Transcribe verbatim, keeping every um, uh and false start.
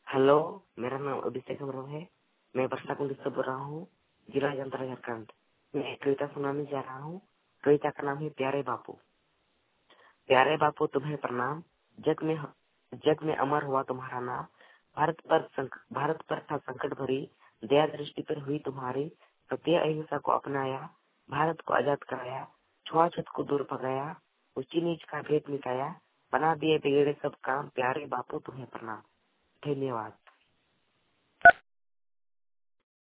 Hello, मेरा नाम अभिषेक अमरोह है। मैं वर्षा कुंड से बोल रहा हूँ, जिला जंतर झारखंड। मैं एक कविता सुनाने जा रहा हूँ। कविता का नाम है प्यारे बापू। प्यारे बापू तुम्हें प्रणाम। जग में जग में अमर हुआ तुम्हारा नाम। भारत पर संक, भारत पर था संकट भरी, दया दृष्टि पर हुई तुम्हारी। सत्य अहिंसा को अपनाया, भारत को आजाद कराया। छुआछूत को दूर भगाया, ऊंची नीच का भेद मिटाया। बना दिए बिगड़े सब काम, प्यारे बापू तुम्हें प्रणाम। धन्यवाद।